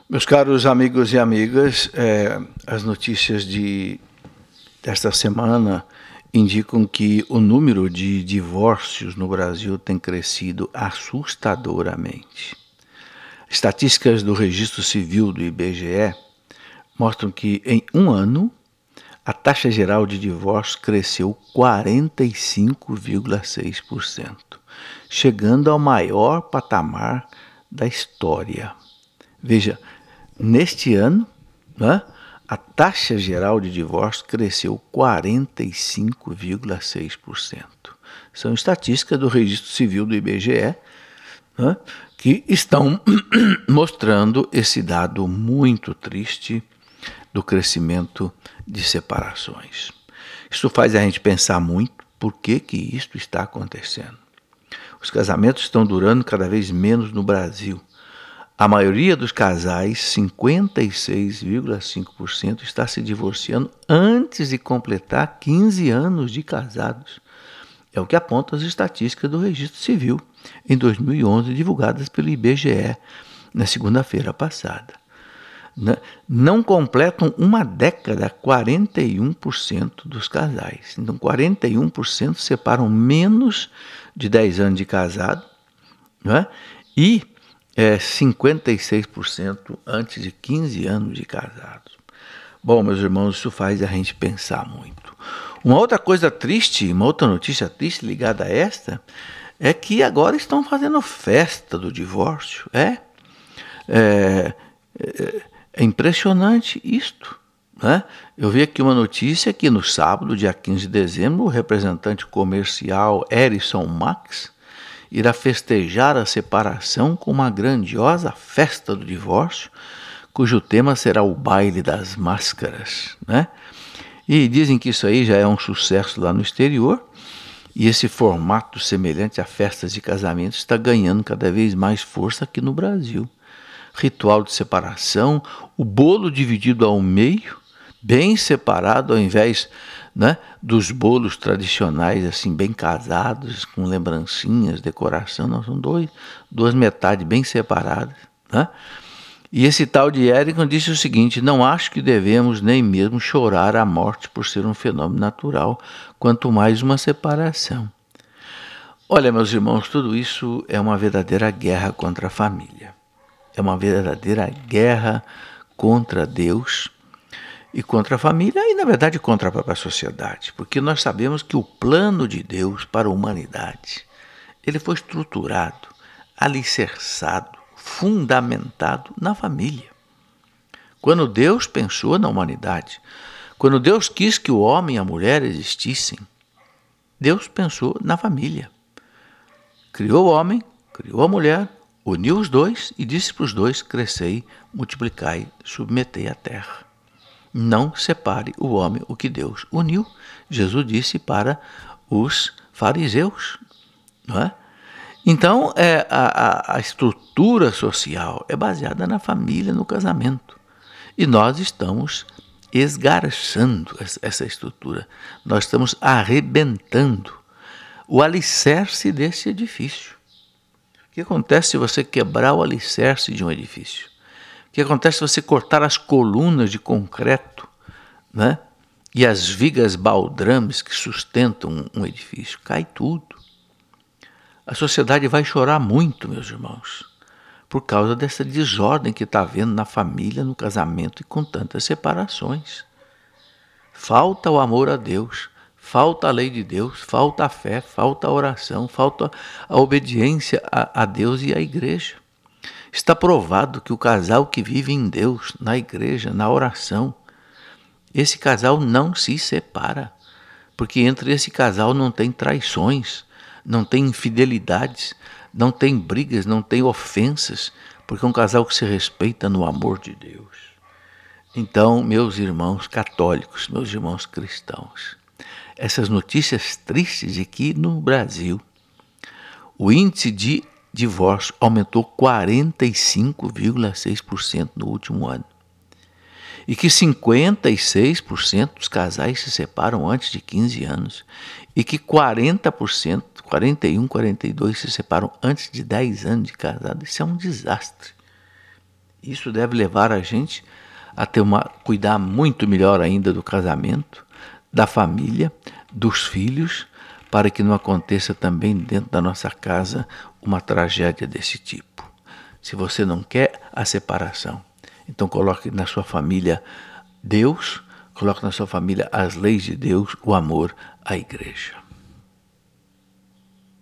Meus caros amigos e amigas, as notícias desta semana indicam que o número de divórcios no Brasil tem crescido assustadoramente. Estatísticas do Registro Civil do IBGE mostram que em um ano a taxa geral de divórcio cresceu 45,6%, chegando ao maior patamar da história. Veja, neste ano, né, a taxa geral de divórcio cresceu 45,6%. São estatísticas do Registro Civil do IBGE, né, que estão mostrando esse dado muito triste do crescimento de separações. Isso faz a gente pensar muito por que isto está acontecendo. Os casamentos estão durando cada vez menos no Brasil. A maioria dos casais, 56,5%, está se divorciando antes de completar 15 anos de casados. É o que apontam as estatísticas do Registro Civil em 2011, divulgadas pelo IBGE na segunda-feira passada. Não completam uma década 41% dos casais. Então, 41% separam menos de 10 anos de casado, não é? E 56% antes de 15 anos de casados. Bom, meus irmãos, isso faz a gente pensar muito. Uma outra coisa triste, uma outra notícia triste ligada a esta, é que agora estão fazendo festa do divórcio. É impressionante isto, né? Eu vi aqui uma notícia que no sábado, dia 15 de dezembro, o representante comercial Erison Max irá festejar a separação com uma grandiosa festa do divórcio, cujo tema será o baile das máscaras, né? E dizem que isso aí já é um sucesso lá no exterior, e esse formato semelhante a festas de casamento está ganhando cada vez mais força aqui no Brasil. Ritual de separação, o bolo dividido ao meio, bem separado, ao invés, né, dos bolos tradicionais, assim, bem casados, com lembrancinhas, decoração. Não, são duas metades bem separadas, né? E esse tal de Erison disse o seguinte: não acho que devemos nem mesmo chorar a morte por ser um fenômeno natural, quanto mais uma separação. Olha, meus irmãos, tudo isso é uma verdadeira guerra contra a família. É uma verdadeira guerra contra Deus e contra a família e, na verdade, contra a própria sociedade. Porque nós sabemos que o plano de Deus para a humanidade, ele foi estruturado, alicerçado, fundamentado na família. Quando Deus pensou na humanidade, quando Deus quis que o homem e a mulher existissem, Deus pensou na família. Criou o homem, criou a mulher, uniu os dois e disse para os dois: crescei, multiplicai, submetei a terra. Não separe o homem o que Deus uniu. Jesus disse para os fariseus, não é? Então, a estrutura social é baseada na família, no casamento. E nós estamos esgarçando essa estrutura. Nós estamos arrebentando o alicerce desse edifício. O que acontece se você quebrar o alicerce de um edifício? O que acontece se você cortar as colunas de concreto, né? E as vigas baldrames que sustentam um edifício? Cai tudo. A sociedade vai chorar muito, meus irmãos, por causa dessa desordem que está havendo na família, no casamento e com tantas separações. Falta o amor a Deus, falta a lei de Deus, falta a fé, falta a oração, falta a obediência a Deus e à igreja. Está provado que o casal que vive em Deus, na igreja, na oração, esse casal não se separa, porque entre esse casal não tem traições, não tem infidelidades, não tem brigas, não tem ofensas, porque é um casal que se respeita no amor de Deus. Então, meus irmãos católicos, meus irmãos cristãos, essas notícias tristes de que no Brasil o índice de divórcio aumentou 45,6% no último ano. E que 56% dos casais se separam antes de 15 anos. E que 40%, 41, 42% se separam antes de 10 anos de casado. Isso é um desastre. Isso deve levar a gente a cuidar muito melhor ainda do casamento, da família, dos filhos, para que não aconteça também dentro da nossa casa uma tragédia desse tipo. Se você não quer a separação, então coloque na sua família Deus, coloque na sua família as leis de Deus, o amor à igreja.